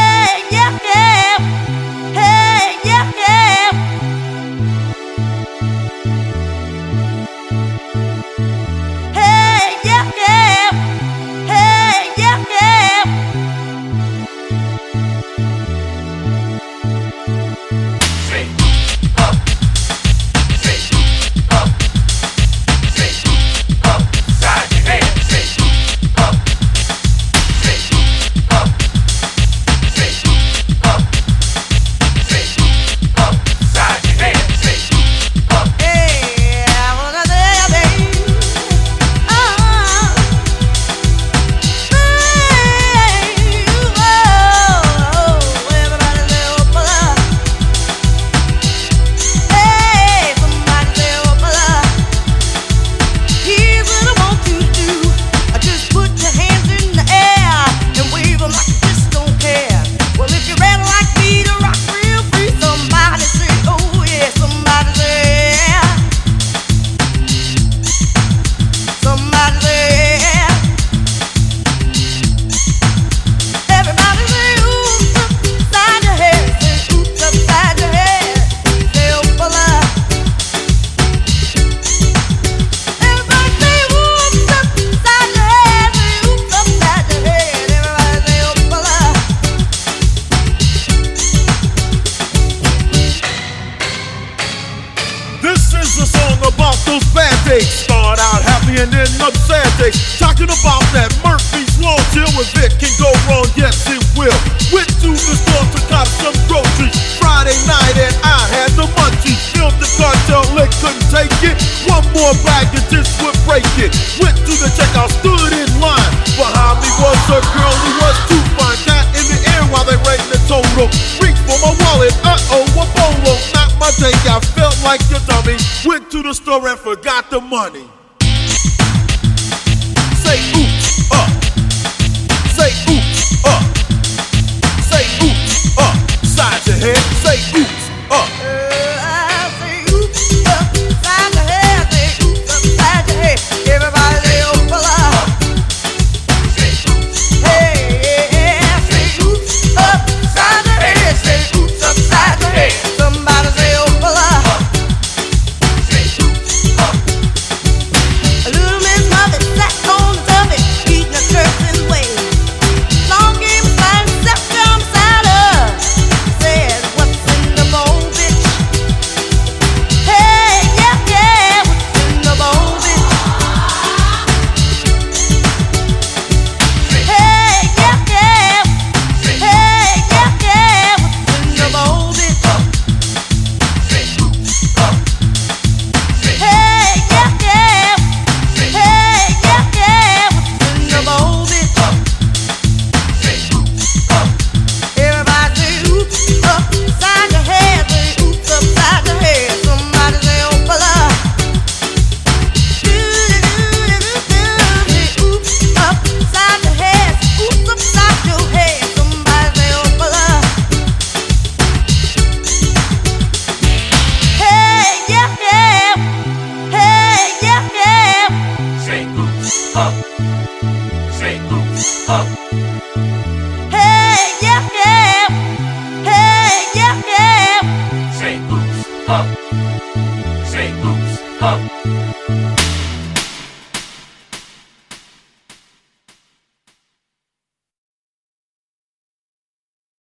Start out happy and end up sad day. Talking about that Murphy's Law deal with it can go wrong, yes it will. Went to the store to cop some groceries Friday night and I had the munchies. Filled the cartel, they couldn't take it. One more bag and this would break it. Went to the checkout, stood in line. Behind me was a girl who was too fine. Got in the air while they rang the total. Reached for my wallet, uh-oh, a bolo. Not my day, I felt like a dummy. Went to the store and forgot the money. Say oops, say oops, say oops, side your head, say oops, say oops, side your head, say oops, side your head. Everybody say oops, hey, yeah, say oops, side your head, say oops, side your head. Somebody say oops, a little Miss Muffet sat on the tuffet, eating a Turk's way. Long game beside himself, down beside her. Said, what's in the bowl, bitch? Hey, yeah, yeah, what's in the bowl, bitch? Hey, yeah, yeah, hey, yeah, yeah, what's in the bowl, bitch? Hey, yeah, yeah, hey, yeah, yeah, what's in the bowl, bitch? Everybody say oops, upside your head, say oops, upside your head. Somebody say opala. Say oops, upside your head, oops, upside your head. Somebody say opala. Hey, yeah, yeah, hey, yeah, yeah. Say oops, up. Say oops, up.